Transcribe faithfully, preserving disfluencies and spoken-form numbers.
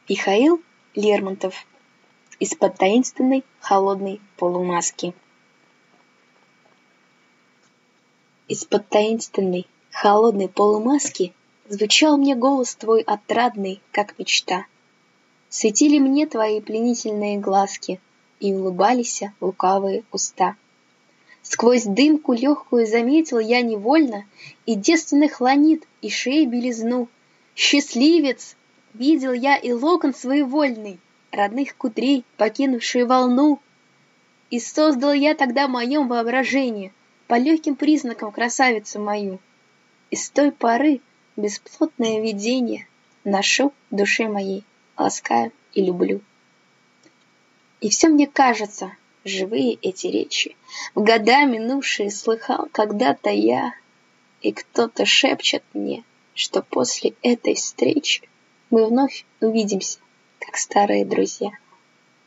Михаил Лермонтов. Из-под таинственной холодной полумаски. Из-под таинственной холодной полумаски звучал мне голос твой отрадный, как мечта. Светили мне твои пленительные глазки, и улыбались лукавые уста. Сквозь дымку легкую заметил я невольно и девственных ланит, и шеи белизну. Счастливец! Видел я и локон своевольный, родных кудрей, покинувшие волну. И создал я тогда в моем воображении по легким признакам красавицу мою. И с той поры бесплотное видение ношу в душе моей, ласкаю и люблю. И все мне кажется, живые эти речи, в года минувшие слыхал когда-то я, и кто-то шепчет мне, что после этой встречи мы вновь увидимся, как старые друзья.